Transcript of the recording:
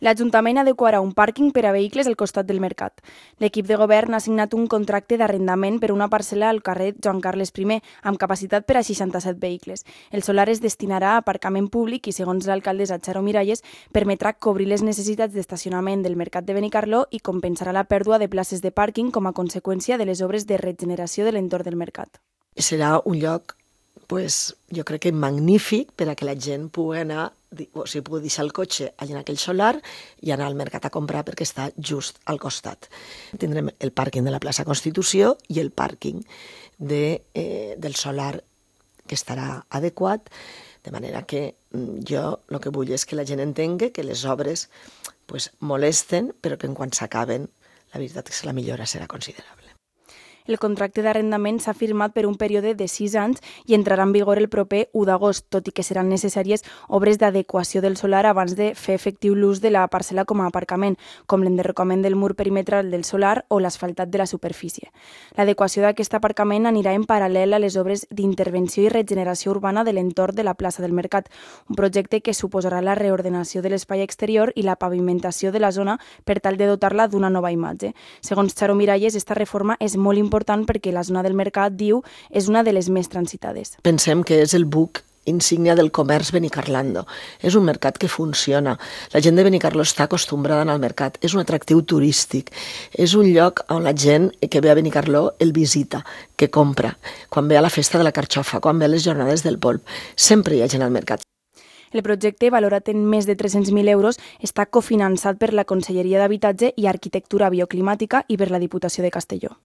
L'Ajuntament adequarà un pàrquing per a vehicles al costat del mercat. L'equip de govern ha signat un contracte d'arrendament per una parcel·la al carrer Joan Carles I, amb capacitat per a 67 vehicles. El solar es destinarà a aparcament públic i, segons l'alcaldessa Charo Miralles, permetrà cobrir les necessitats d'estacionament del mercat de Benicarló i compensarà la pèrdua de places de pàrquing com a conseqüència de les obres de regeneració de l'entorn del mercat. Serà un lloc, jo crec que magnífic per a que la gent pugui anar, o sigui, pugui deixar el cotxe allà en aquell solar i anar al mercat a comprar perquè està just al costat. Tindrem el pàrquing de la plaça Constitució i el pàrquing del solar que estarà adequat, de manera que jo el que vull és que la gent entengui que les obres molesten, però que quan s'acaben la veritat és que la millora serà considerable. El contracte d'arrendament s'ha firmat per un període de 6 anys i entrarà en vigor el proper 1 d'agost, tot i que seran necessàries obres d'adequació del solar abans de fer efectiu l'ús de la parcel·la com a aparcament, com l'enderrocament del mur perimetral del solar o l'asfaltat de la superfície. L'adequació d'aquest aparcament anirà en paral·lel a les obres d'intervenció i regeneració urbana de l'entorn de la plaça del Mercat, un projecte que suposarà la reordenació de l'espai exterior i la pavimentació de la zona per tal de dotar-la d'una nova imatge. Segons Charo Miralles, esta reforma és molt important perquè la zona del mercat, diu, és una de les més transitades. Pensem que és el buc insígnia del comerç benicarlando. És un mercat que funciona. La gent de Benicarló està acostumbrada a anar al mercat. És un atractiu turístic. És un lloc on la gent que ve a Benicarló el visita, que compra. Quan ve a la festa de la carxofa, quan ve a les jornades del polp, sempre hi ha gent al mercat. El projecte, valorat en més de 300.000 euros, està cofinançat per la Conselleria d'Habitatge i Arquitectura Bioclimàtica i per la Diputació de Castelló.